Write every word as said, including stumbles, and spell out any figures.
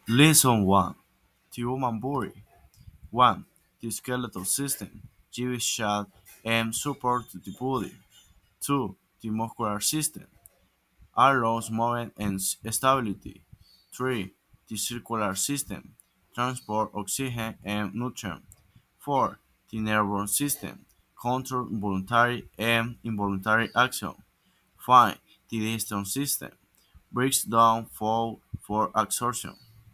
Lesson one. The human body. one. The skeletal system. Gives shape and support to the body. two. The muscular system. Allows movement and s- stability. three. The circular system. Transport oxygen and nutrients. four. The nervous system. Control voluntary and involuntary action. five. The digestion system. Breaks down food for absorption.